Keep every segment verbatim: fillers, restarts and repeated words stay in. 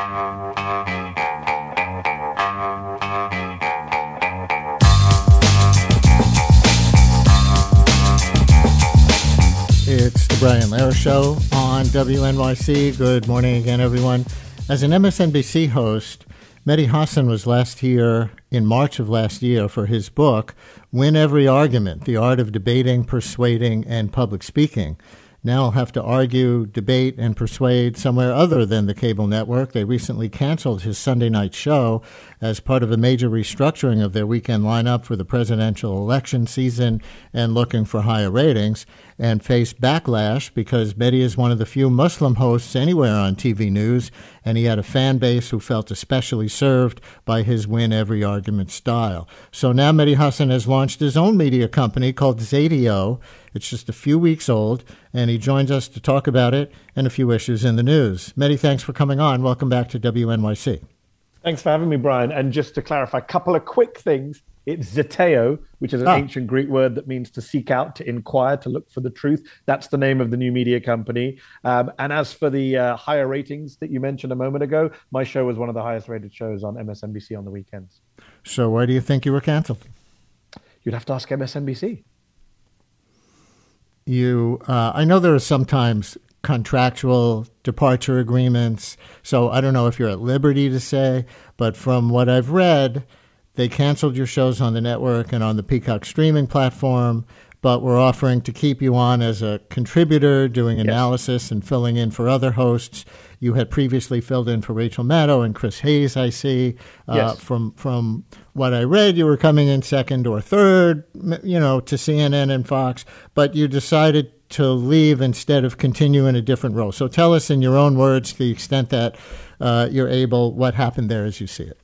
It's the Brian Lehrer Show on W N Y C. Good morning again, everyone. As an M S N B C host, Mehdi Hasan was last here in March of last year for his book, Win Every Argument, The Art of Debating, Persuading, and Public Speaking. Now I'll have to argue, debate, and persuade somewhere other than the cable network. They recently canceled his Sunday night show as part of a major restructuring of their weekend lineup for the presidential election season and looking for higher ratings, and faced backlash because Mehdi is one of the few Muslim hosts anywhere on T V news, and he had a fan base who felt especially served by his win every argument style. So now Mehdi Hasan has launched his own media company called Zadio. It's just a few weeks old, and he joins us to talk about it and a few issues in the news. Mehdi, thanks for coming on. Welcome back to W N Y C. Thanks for having me, Brian. And just to clarify, a couple of quick things. It's Zeteo, which is an ah. ancient Greek word that means to seek out, to inquire, to look for the truth. That's the name of the new media company. Um, and as for the uh, higher ratings that you mentioned a moment ago, my show was one of the highest rated shows on M S N B C on the weekends. So why do you think you were canceled? You'd have to ask M S N B C. You, uh, I know there are sometimes contractual departure agreements, so I don't know if you're at liberty to say, but from what I've read, they canceled your shows on the network and on the Peacock streaming platform, but were offering to keep you on as a contributor, doing analysis yes. and filling in for other hosts. You had previously filled in for Rachel Maddow and Chris Hayes, I see. Uh, yes. From from what I read, you were coming in second or third, you know, to C N N and Fox, but you decided to leave instead of continue in a different role. So tell us in your own words, to the extent that uh, you're able, what happened there as you see it.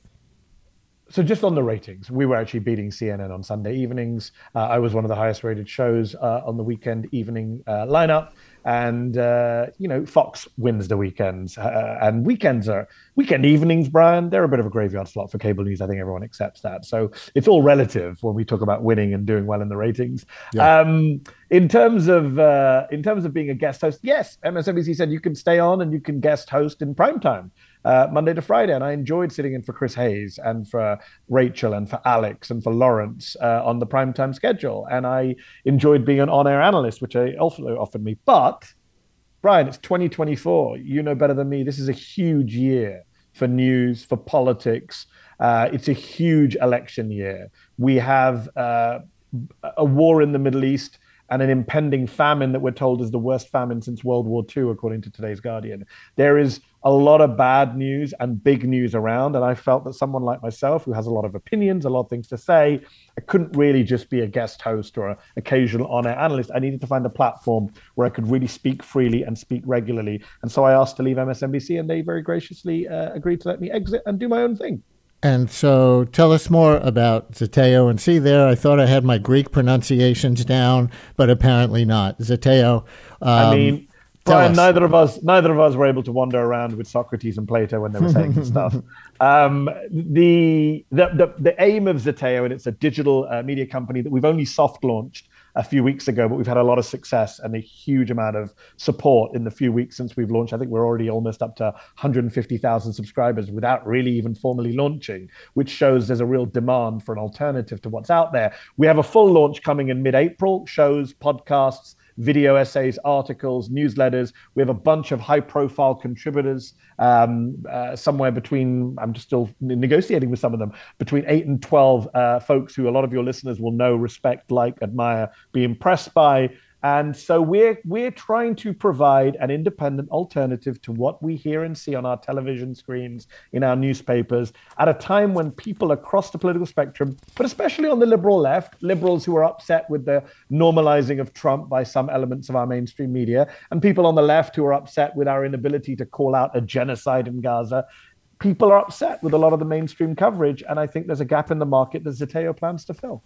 So just on the ratings, we were actually beating C N N on Sunday evenings. Uh, I was one of the highest rated shows uh, on the weekend evening uh, lineup. And, uh, you know, Fox wins the weekends. Uh, and weekends are, weekend evenings, Brian, they're a bit of a graveyard slot for cable news. I think everyone accepts that. So it's all relative when we talk about winning and doing well in the ratings. Yeah. Um, in terms of uh, in terms of being a guest host, yes, M S N B C said you can stay on and you can guest host in primetime. Uh, Monday to Friday, and I enjoyed sitting in for Chris Hayes and for Rachel and for Alex and for Lawrence uh, on the primetime schedule, and I enjoyed being an on-air analyst, which they also offered me. But, Brian, it's twenty twenty-four. You know better than me. This is a huge year for news, for politics. Uh, it's a huge election year. We have uh, a war in the Middle East and an impending famine that we're told is the worst famine since World War Two, according to today's Guardian. There is a lot of bad news and big news around, and I felt that someone like myself, who has a lot of opinions, a lot of things to say, I couldn't really just be a guest host or an occasional on-air analyst. I needed to find a platform where I could really speak freely and speak regularly. And so I asked to leave M S N B C, and they very graciously uh, agreed to let me exit and do my own thing. And so tell us more about Zeteo. And see there, I thought I had my Greek pronunciations down, but apparently not. Zeteo. Um, I mean, Brian, neither of us, neither of us were able to wander around with Socrates and Plato when they were saying this stuff. Um, the, the the the aim of Zeteo, and it's a digital uh, media company that we've only soft launched a few weeks ago, but we've had a lot of success and a huge amount of support in the few weeks since we've launched. I think we're already almost up to one hundred fifty thousand subscribers without really even formally launching, which shows there's a real demand for an alternative to what's out there. We have a full launch coming in mid-April, shows, podcasts, video essays, articles, newsletters. We have a bunch of high-profile contributors, um, uh, somewhere between, I'm just still negotiating with some of them, between eight and twelve uh, folks who a lot of your listeners will know, respect, like, admire, be impressed by. And so we're we're trying to provide an independent alternative to what we hear and see on our television screens, in our newspapers, at a time when people across the political spectrum, but especially on the liberal left, liberals who are upset with the normalizing of Trump by some elements of our mainstream media, and people on the left who are upset with our inability to call out a genocide in Gaza. People are upset with a lot of the mainstream coverage, and I think there's a gap in the market that Zeteo plans to fill.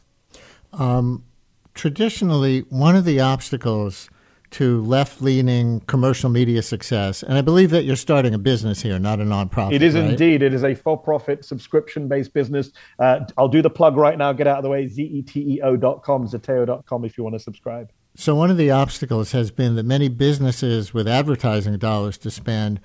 Um. Traditionally, one of the obstacles to left-leaning commercial media success, and I believe that you're starting a business here, not a nonprofit. It is right? Indeed. It is a for-profit, subscription-based business. Uh, I'll do the plug right now. Get out of the way. Z E T E O dot com, Zeteo dot com if you want to subscribe. So one of the obstacles has been that many businesses with advertising dollars to spend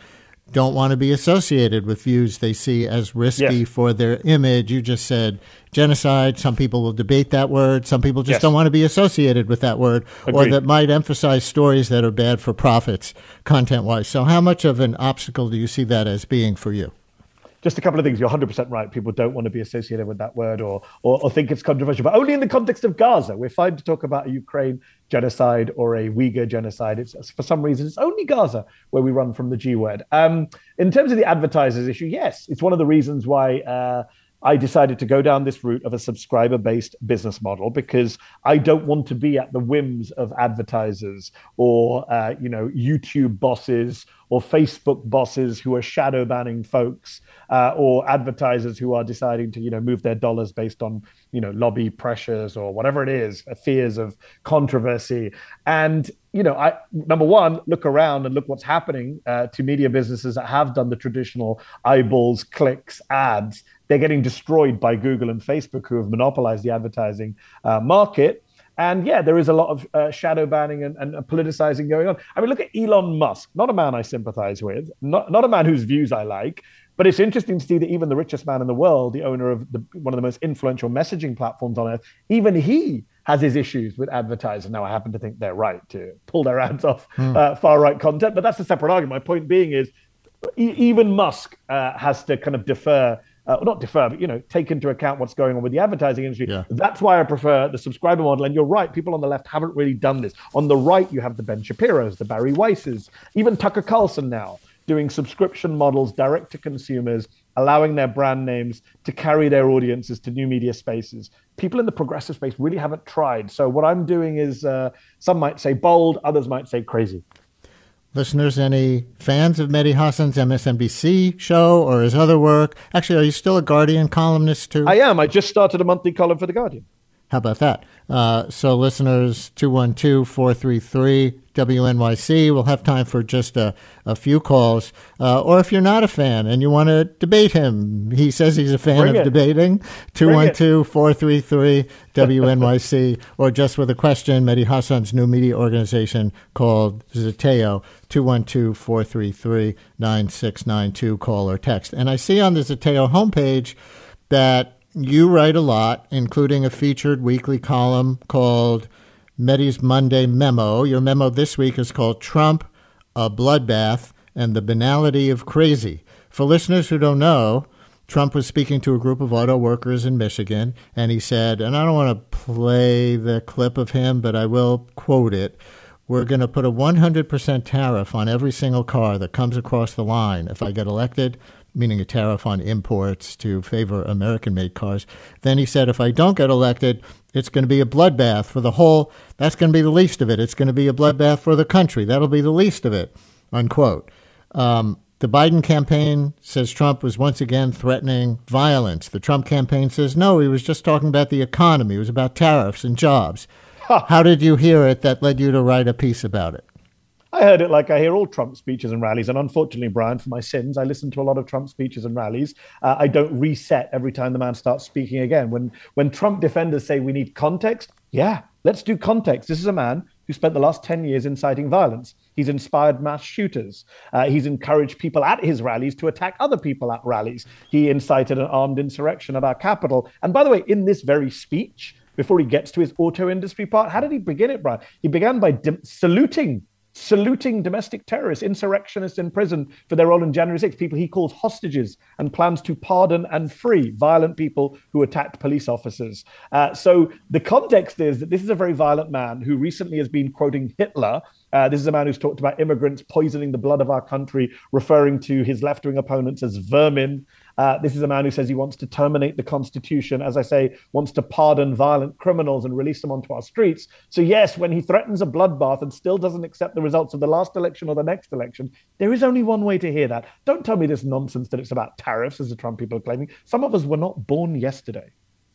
don't want to be associated with views they see as risky yes. for their image. You just said genocide. Some people will debate that word. Some people just yes. don't want to be associated with that word. Agreed. Or that might emphasize stories that are bad for profits content-wise. So how much of an obstacle do you see that as being for you? Just a couple of things. You're one hundred percent right. People don't want to be associated with that word or, or or think it's controversial, but only in the context of Gaza. We're fine to talk about a Ukraine genocide or a Uyghur genocide. It's for some reason, it's only Gaza where we run from the G word. Um, in terms of the advertisers issue, yes, it's one of the reasons why uh, I decided to go down this route of a subscriber-based business model, because I don't want to be at the whims of advertisers or, uh, you know, YouTube bosses or Facebook bosses who are shadow banning folks, uh, or advertisers who are deciding to, you know, move their dollars based on, you know, lobby pressures or whatever it is, fears of controversy. And, you know, I, number one, look around and look what's happening uh, to media businesses that have done the traditional eyeballs, clicks, ads. They're getting destroyed by Google and Facebook, who have monopolized the advertising uh, market. And yeah, there is a lot of uh, shadow banning and, and politicizing going on. I mean, look at Elon Musk, not a man I sympathize with, not, not a man whose views I like, but it's interesting to see that even the richest man in the world, the owner of the, one of the most influential messaging platforms on earth, even he has his issues with advertising. Now, I happen to think they're right to pull their ads off hmm. uh, far-right content, but that's a separate argument. My point being is e- even Musk uh, has to kind of defer Uh, not defer, but, you know, take into account what's going on with the advertising industry. Yeah. That's why I prefer the subscriber model. And you're right, people on the left haven't really done this. On the right, you have the Ben Shapiro's, the Barry Weisses, even Tucker Carlson now doing subscription models direct to consumers, allowing their brand names to carry their audiences to new media spaces. People in the progressive space really haven't tried. So what I'm doing is, uh, some might say bold, others might say crazy. Listeners, any fans of Mehdi Hasan's M S N B C show or his other work? Actually, are you still a Guardian columnist too? I am. I just started a monthly column for The Guardian. How about that? Uh, so listeners, two one two, four three three, W N Y C, we'll have time for just a, a few calls. Uh, or if you're not a fan and you want to debate him, he says he's a fan Bring of it. debating, two one two, four three three, W N Y C, or just with a question, Mehdi Hasan's new media organization called Zeteo, two one two, four three three, nine six nine two, call or text. And I see on the Zeteo homepage that you write a lot, including a featured weekly column called Mehdi's Monday Memo. Your memo this week is called Trump, a Bloodbath, and the Banality of Crazy. For listeners who don't know, Trump was speaking to a group of auto workers in Michigan, and he said, and I don't want to play the clip of him, but I will quote it, "We're going to put a one hundred percent tariff on every single car that comes across the line if I get elected," meaning a tariff on imports to favor American-made cars. Then he said, if I don't get elected, it's going to be a bloodbath for the whole, that's going to be the least of it. It's going to be a bloodbath for the country. That'll be the least of it, unquote. Um, the Biden campaign says Trump was once again threatening violence. The Trump campaign says, no, he was just talking about the economy. It was about tariffs and jobs. Huh. How did you hear it that led you to write a piece about it? I heard it like I hear all Trump speeches and rallies. And unfortunately, Brian, for my sins, I listen to a lot of Trump speeches and rallies. Uh, I don't reset every time the man starts speaking again. When when Trump defenders say we need context, yeah, let's do context. This is a man who spent the last ten years inciting violence. He's inspired mass shooters. Uh, he's encouraged people at his rallies to attack other people at rallies. He incited an armed insurrection at our Capitol. And by the way, in this very speech, before he gets to his auto industry part, how did he begin it, Brian? He began by dim- saluting saluting domestic terrorists, insurrectionists in prison for their role in January sixth, people he calls hostages, and plans to pardon and free violent people who attacked police officers. Uh, so the context is that this is a very violent man who recently has been quoting Hitler. Uh, this is a man who's talked about immigrants poisoning the blood of our country, referring to his left-wing opponents as vermin. Uh, this is a man who says he wants to terminate the Constitution, as I say, wants to pardon violent criminals and release them onto our streets. So yes, when he threatens a bloodbath and still doesn't accept the results of the last election or the next election, there is only one way to hear that. Don't tell me this nonsense that it's about tariffs, as the Trump people are claiming. Some of us were not born yesterday.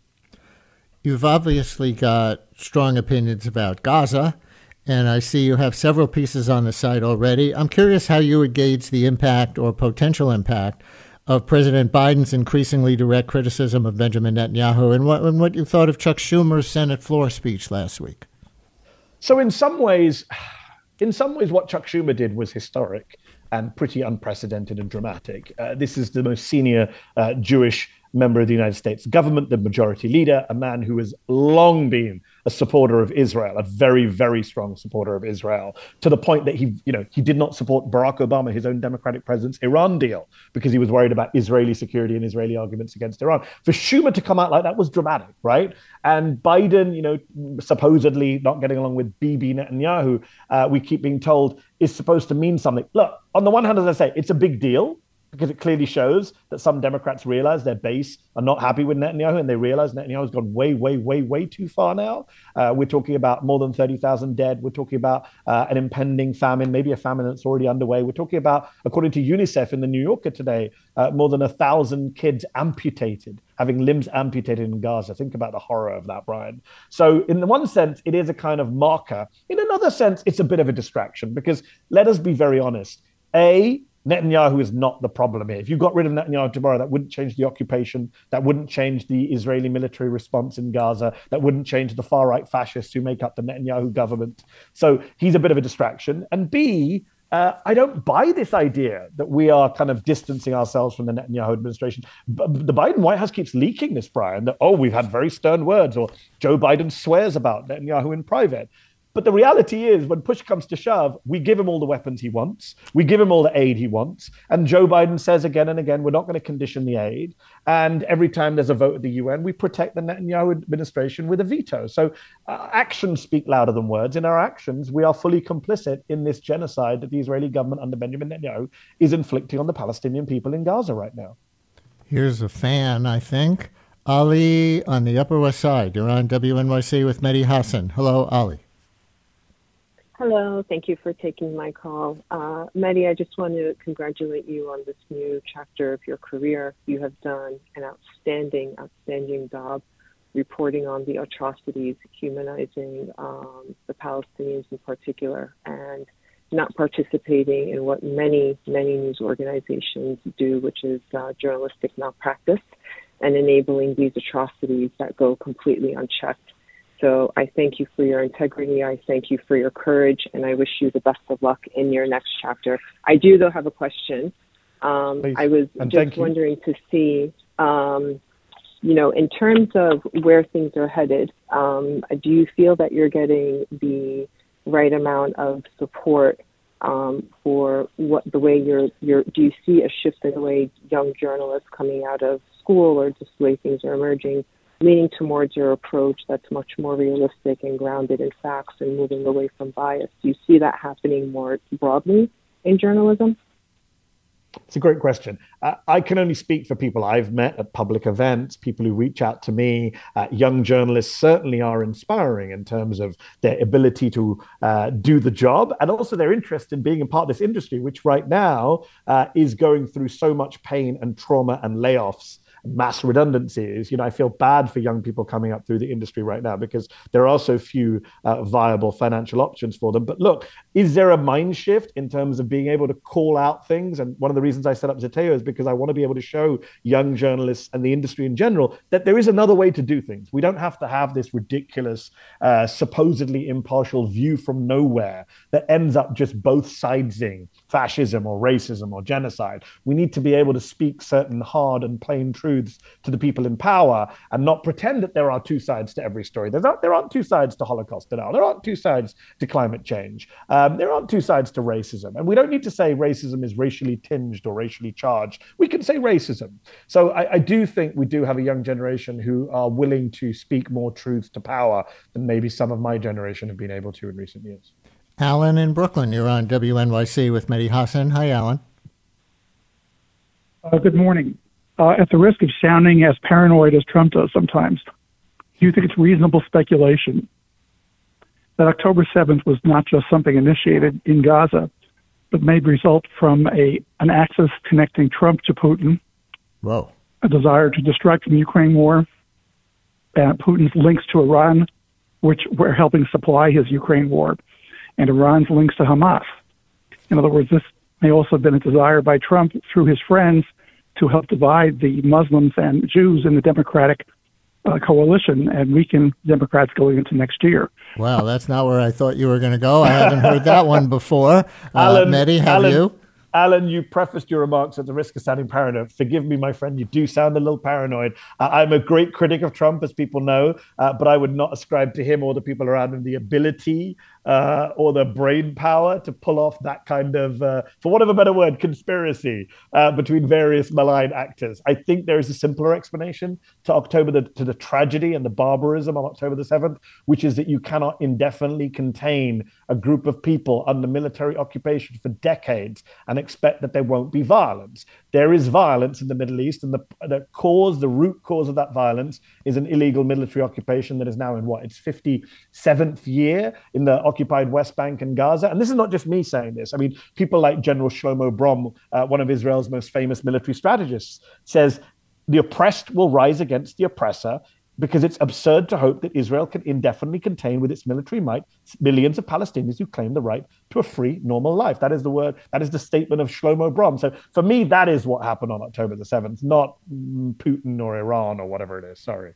You've obviously got strong opinions about Gaza, and I see you have several pieces on the site already. I'm curious how you would gauge the impact or potential impact of President Biden's increasingly direct criticism of Benjamin Netanyahu, and what, and what you thought of Chuck Schumer's Senate floor speech last week. So in some ways, in some ways, what Chuck Schumer did was historic. and pretty unprecedented and dramatic. Uh, this is the most senior uh, Jewish member of the United States government, the majority leader, a man who has long been a supporter of Israel, a very, very strong supporter of Israel, to the point that he, you know, he did not support Barack Obama, his own Democratic president's Iran deal, because he was worried about Israeli security and Israeli arguments against Iran. For Schumer to come out like that was dramatic, right? And Biden, you know, supposedly not getting along with Bibi Netanyahu, uh, we keep being told is supposed to mean something. Look, on the one hand, as I say, it's a big deal, because it clearly shows that some Democrats realize their base are not happy with Netanyahu, and they realize Netanyahu's gone way, way, way, way too far now. Uh, we're talking about more than thirty thousand dead. We're talking about uh, an impending famine, maybe a famine that's already underway. We're talking about, according to UNICEF in the New Yorker today, uh, more than a thousand kids amputated, having limbs amputated in Gaza. Think about the horror of that, Brian. So in the one sense, it is a kind of marker. In another sense, it's a bit of a distraction, because let us be very honest. A, Netanyahu is not the problem here. If you got rid of Netanyahu tomorrow, that wouldn't change the occupation, that wouldn't change the Israeli military response in Gaza, that wouldn't change the far-right fascists who make up the Netanyahu government. So he's a bit of a distraction. And B, uh, I don't buy this idea that we are kind of distancing ourselves from the Netanyahu administration. But the Biden White House keeps leaking this, Brian, that, oh, we've had very stern words, or Joe Biden swears about Netanyahu in private. But the reality is, when push comes to shove, we give him all the weapons he wants. We give him all the aid he wants. And Joe Biden says again and again, we're not going to condition the aid. And every time there's a vote at the U N, we protect the Netanyahu administration with a veto. So uh, actions speak louder than words. In our actions, we are fully complicit in this genocide that the Israeli government under Benjamin Netanyahu is inflicting on the Palestinian people in Gaza right now. Here's a fan, I think. Ali on the Upper West Side. You're on W N Y C with Mehdi Hassan. Hello, Ali. Hello, thank you for taking my call. Uh, Mehdi, I just want to congratulate you on this new chapter of your career. You have done an outstanding, outstanding job reporting on the atrocities, humanizing um, the Palestinians in particular, and not participating in what many, many news organizations do, which is uh, journalistic malpractice, and enabling these atrocities that go completely unchecked. So I thank you for your integrity. I thank you for your courage, and I wish you the best of luck in your next chapter. I do, though, have a question. Um, I was and just wondering to see, um, you know, in terms of where things are headed, um, do you feel that you're getting the right amount of support um, for what the way you're, you're, do you see a shift in the way young journalists coming out of school, or just the way things are emerging, leaning towards your approach that's much more realistic and grounded in facts and moving away from bias? Do you see that happening more broadly in journalism? It's a great question. Uh, I can only speak for people I've met at public events, people who reach out to me. Uh, young journalists certainly are inspiring in terms of their ability to uh, do the job, and also their interest in being a part of this industry, which right now uh, is going through so much pain and trauma and layoffs, mass redundancies. You know, I feel bad for young people coming up through the industry right now, because there are so few uh, viable financial options for them. But look, is there a mind shift in terms of being able to call out things? And one of the reasons I set up Zeteo is because I want to be able to show young journalists and the industry in general that there is another way to do things. We don't have to have this ridiculous, uh, supposedly impartial view from nowhere that ends up just both sidesing fascism or racism or genocide. We need to be able to speak certain hard and plain truths to the people in power, and not pretend that there are two sides to every story. There's not, there aren't two sides to Holocaust denial. There aren't two sides to climate change. Um, there aren't two sides to racism. And we don't need to say racism is racially tinged or racially charged. We can say racism. So I, I do think we do have a young generation who are willing to speak more truth to power than maybe some of my generation have been able to in recent years. Alan in Brooklyn, you're on W N Y C with Mehdi Hassan. Hi, Alan. Uh, good morning. Uh, at the risk of sounding as paranoid as Trump does sometimes, do you think it's reasonable speculation that October seventh was not just something initiated in Gaza, but may result from a an axis connecting Trump to Putin, Whoa. a desire to distract from the Ukraine war, and Putin's links to Iran, which were helping supply his Ukraine war, and Iran's links to Hamas? In other words, this may also have been a desire by Trump through his friends to help divide the Muslims and Jews in the Democratic uh, coalition and weaken Democrats going into next year. Wow, that's not where I thought you were going to go. I haven't heard that one before. Uh, Alan, Mehdi, have Alan, you? Alan, you prefaced your remarks at the risk of sounding paranoid. Forgive me, my friend, you do sound a little paranoid. Uh, I'm a great critic of Trump, as people know, uh, but I would not ascribe to him or the people around him the ability uh, or the brain power to pull off that kind of, uh, for want of a better word, conspiracy uh, between various malign actors. I think there is a simpler explanation to October, the, to the tragedy and the barbarism on October the seventh, which is that you cannot indefinitely contain a group of people under military occupation for decades and expect that there won't be violence. There is violence in the Middle East, and the, the cause, the root cause of that violence is an illegal military occupation that is now in what, its fifty-seventh year in the occupied West Bank and Gaza. And this is not just me saying this. I mean, people like General Shlomo Brom, uh, one of Israel's most famous military strategists, says the oppressed will rise against the oppressor, because it's absurd to hope that Israel can indefinitely contain with its military might millions of Palestinians who claim the right to a free, normal life. That is the word, that is the statement of Shlomo Brom. So for me, that is what happened on October the seventh, not Putin or Iran or whatever it is. Sorry.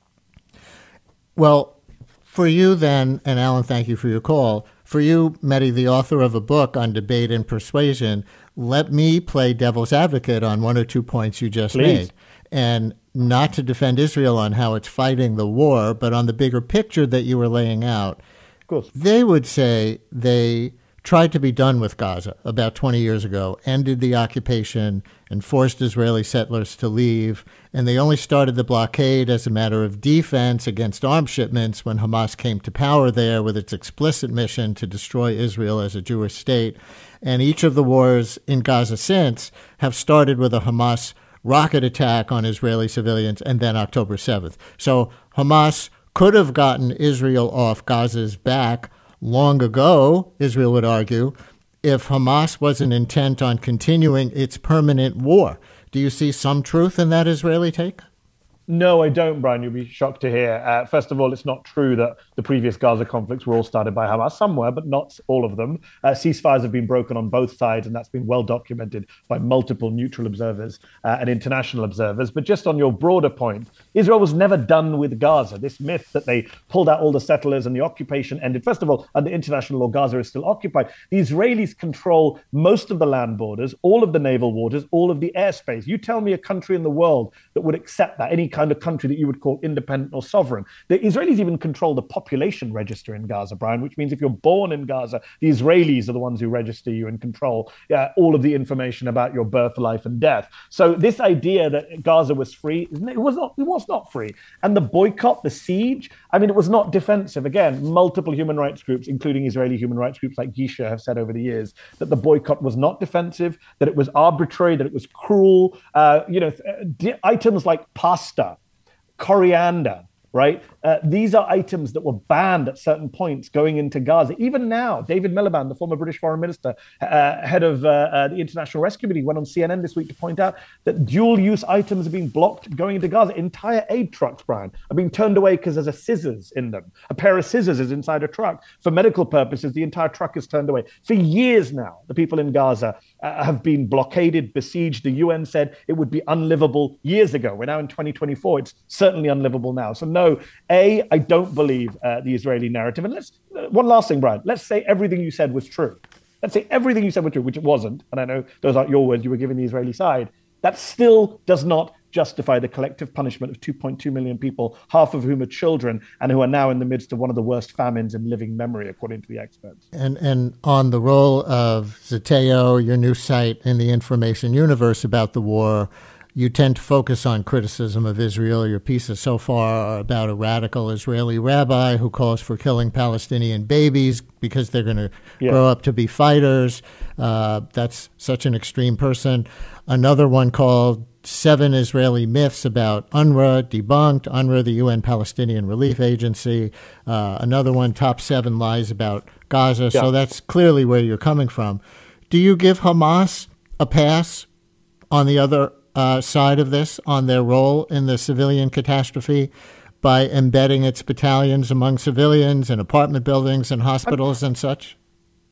Well, for you then, and Alan, thank you for your call. For you, Mehdi, the author of a book on debate and persuasion, let me play devil's advocate on one or two points you just Please. made. And not to defend Israel on how it's fighting the war, but on the bigger picture that you were laying out. Of course. They would say they tried to be done with Gaza about twenty years ago, ended the occupation and forced Israeli settlers to leave. And they only started the blockade as a matter of defense against arms shipments when Hamas came to power there with its explicit mission to destroy Israel as a Jewish state. And each of the wars in Gaza since have started with a Hamas rocket attack on Israeli civilians, and then October seventh. So Hamas could have gotten Israel off Gaza's back long ago, Israel would argue, if Hamas wasn't intent on continuing its permanent war. Do you see some truth in that Israeli take? No, I don't, Brian. You'll be shocked to hear. Uh, first of all, it's not true that the previous Gaza conflicts were all started by Hamas. Some were, but not all of them. Uh, ceasefires have been broken on both sides, and that's been well documented by multiple neutral observers uh, and international observers. But just on your broader point, Israel was never done with Gaza. This myth that they pulled out all the settlers and the occupation ended. First of all, under international law, Gaza is still occupied. The Israelis control most of the land borders, all of the naval waters, all of the airspace. You tell me a country in the world that would accept that, any kind of country that you would call independent or sovereign. The Israelis even control the population register in Gaza, Brian, which means if you're born in Gaza, the Israelis are the ones who register you and control uh, all of the information about your birth, life, and death. So this idea that Gaza was free, it was not, it was not free. And the boycott, the siege, I mean, it was not defensive. Again, multiple human rights groups, including Israeli human rights groups like Gisha, have said over the years that the boycott was not defensive, that it was arbitrary, that it was cruel. Uh, you know, th- items like pasta, coriander, right? Uh, these are items that were banned at certain points going into Gaza. Even now, David Miliband, the former British foreign minister, uh, head of uh, uh, the International Rescue Committee, went on C N N this week to point out that dual-use items are being blocked going into Gaza. Entire aid trucks, Brian, are being turned away because there's a scissors in them. A pair of scissors is inside a truck. For medical purposes, the entire truck is turned away. For years now, the people in Gaza uh, have been blockaded, besieged. The U N said it would be unlivable years ago. We're now in twenty twenty-four. It's certainly unlivable now. So no, A, I don't believe uh, the Israeli narrative. And let's, uh, one last thing, Brian, let's say everything you said was true. Let's say everything you said was true, which it wasn't. And I know those aren't your words, you were giving the Israeli side. That still does not justify the collective punishment of two point two million people, half of whom are children, and who are now in the midst of one of the worst famines in living memory, according to the experts. And and on the role of Zeteo, your new site in the information universe about the war, you tend to focus on criticism of Israel. Your pieces so far are about a radical Israeli rabbi who calls for killing Palestinian babies because they're going to yeah. grow up to be fighters. Uh, that's such an extreme person. Another one called Seven Israeli Myths About UNRWA, debunked. UNRWA, the U N Palestinian Relief Agency. Uh, another one, Top Seven Lies About Gaza. Yeah. So that's clearly where you're coming from. Do you give Hamas a pass on the other Uh, side of this, on their role in the civilian catastrophe by embedding its battalions among civilians in apartment buildings and hospitals and such?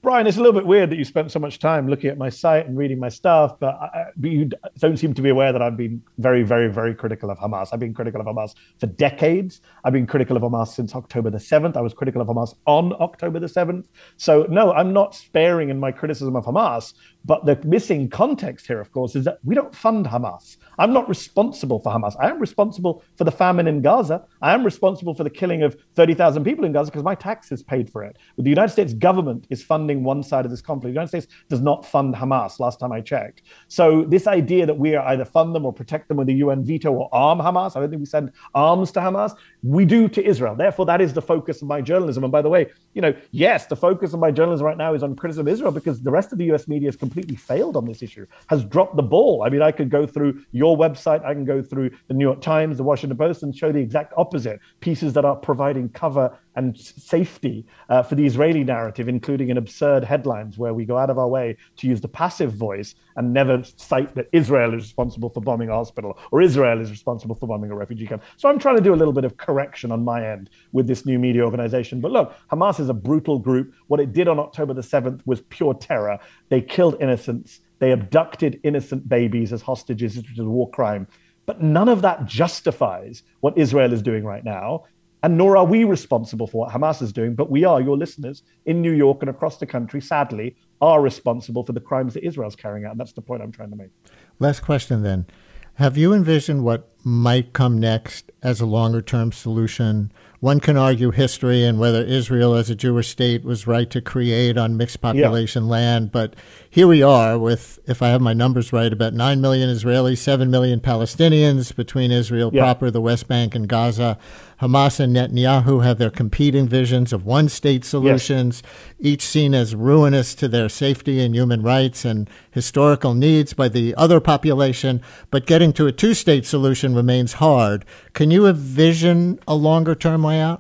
Brian, it's a little bit weird that you spent so much time looking at my site and reading my stuff, but, I, but you don't seem to be aware that I've been very, very, very critical of Hamas. I've been critical of Hamas for decades. I've been critical of Hamas since October the seventh. I was critical of Hamas on October the seventh. So no, I'm not sparing in my criticism of Hamas, but the missing context here, of course, is that we don't fund Hamas. I'm not responsible for Hamas. I am responsible for the famine in Gaza. I am responsible for the killing of thirty thousand people in Gaza because my taxes paid for it. But the United States government is funding one side of this conflict. The United States does not fund Hamas, last time I checked. So this idea that we are either fund them or protect them with a U N veto or arm Hamas, I don't think we send arms to Hamas. We do to Israel. Therefore, that is the focus of my journalism. And by the way, you know, yes, the focus of my journalism right now is on criticism of Israel because the rest of the U S media has completely failed on this issue, has dropped the ball. I mean, I could go through your website, I can go through the New York Times, the Washington Post, and show the exact opposite, pieces that are providing cover and safety uh, for the Israeli narrative, including in absurd headlines where we go out of our way to use the passive voice and never cite that Israel is responsible for bombing a hospital or Israel is responsible for bombing a refugee camp. So I'm trying to do a little bit of correction on my end with this new media organization. But look, Hamas is a brutal group. What it did on October the seventh was pure terror. They killed innocents. They abducted innocent babies as hostages, which is a war crime. But none of that justifies what Israel is doing right now. And nor are we responsible for what Hamas is doing, but we are, your listeners, in New York and across the country, sadly, are responsible for the crimes that Israel's carrying out. And that's the point I'm trying to make. Last question then. Have you envisioned what might come next as a longer-term solution? One can argue history and whether Israel as a Jewish state was right to create on mixed population yeah. land. But here we are with, if I have my numbers right, about nine million Israelis, seven million Palestinians between Israel yeah. proper, the West Bank, and Gaza. Hamas and Netanyahu have their competing visions of one-state solutions, yes. each seen as ruinous to their safety and human rights and historical needs by the other population. But getting to a two-state solution remains hard. Can you envision a longer-term way out?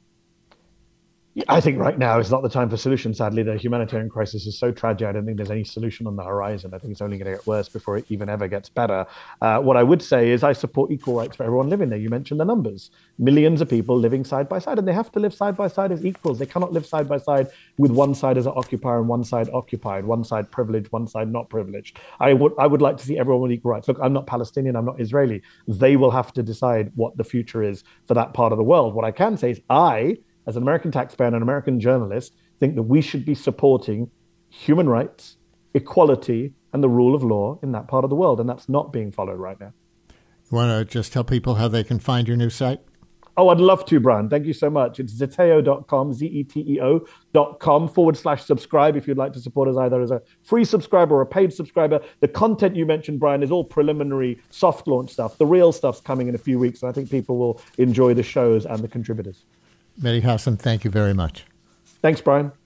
I think right now is not the time for solutions. Sadly, the humanitarian crisis is so tragic. I don't think there's any solution on the horizon. I think it's only going to get worse before it even ever gets better. Uh, what I would say is I support equal rights for everyone living there. You mentioned the numbers. Millions of people living side by side, and they have to live side by side as equals. They cannot live side by side with one side as an occupier and one side occupied, one side privileged, one side not privileged. I would, I would like to see everyone with equal rights. Look, I'm not Palestinian. I'm not Israeli. They will have to decide what the future is for that part of the world. What I can say is I, as an American taxpayer and an American journalist, think that we should be supporting human rights, equality, and the rule of law in that part of the world. And that's not being followed right now. You want to just tell people how they can find your new site? Oh, I'd love to, Brian. Thank you so much. It's zeteo dot com, Z E T E O dot com forward slash subscribe if you'd like to support us either as a free subscriber or a paid subscriber. The content you mentioned, Brian, is all preliminary soft launch stuff. The real stuff's coming in a few weeks, and I think people will enjoy the shows and the contributors. Mehdi Hasan, thank you very much. Thanks, Brian.